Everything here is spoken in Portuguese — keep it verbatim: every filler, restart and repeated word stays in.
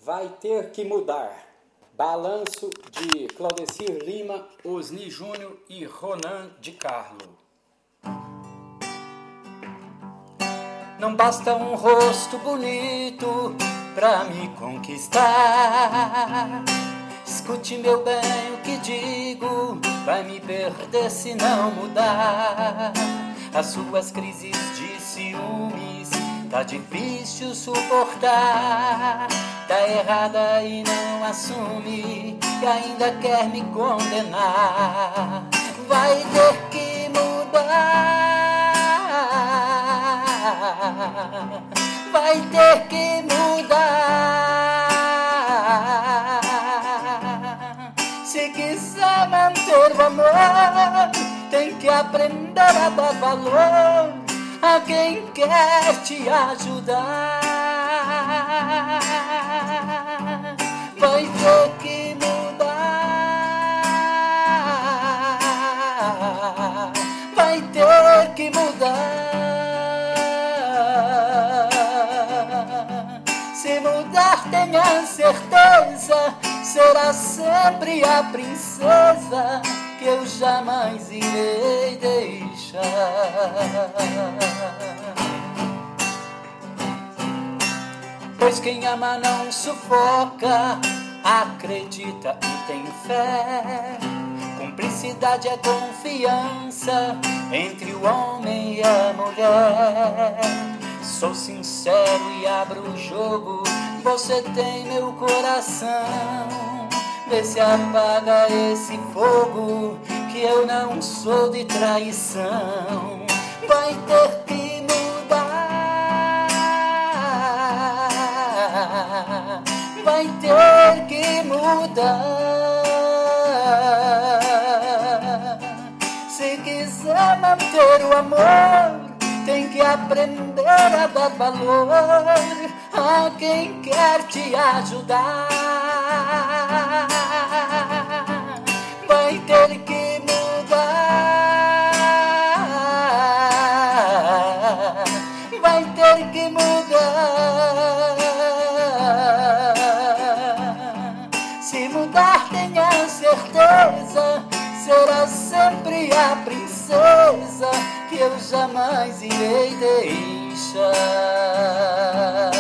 Vai ter que mudar. Balanço de Claudecir Lima, Osni Júnior e Ronan de Carlo. Não basta um rosto bonito pra me conquistar. Escute, meu bem, o que digo, vai me perder se não mudar. As suas crises de ciúmes tá difícil suportar. Tá errada e não assume, e ainda quer me condenar. Vai ter que mudar. Vai ter que mudar. Se quiser manter o amor, tem que aprender a dar valor a quem quer te ajudar. Vai ter que mudar. Vai ter que mudar. Se mudar, tenha certeza, será sempre a princesa que eu jamais irei deixar. Pois quem ama não sufoca, acredita e tem fé. Cumplicidade é confiança entre o homem e a mulher. Sou sincero e abro o jogo, você tem meu coração. Vê se apaga esse fogo, que eu não sou de traição. Vai ter que mudar. Vai ter que mudar. Se quiser manter o amor, tem que aprender a dar valor a quem quer te ajudar. Vai ter que mudar. Vai ter que mudar. Se mudar, tenha certeza, será sempre a princesa que eu jamais irei deixar.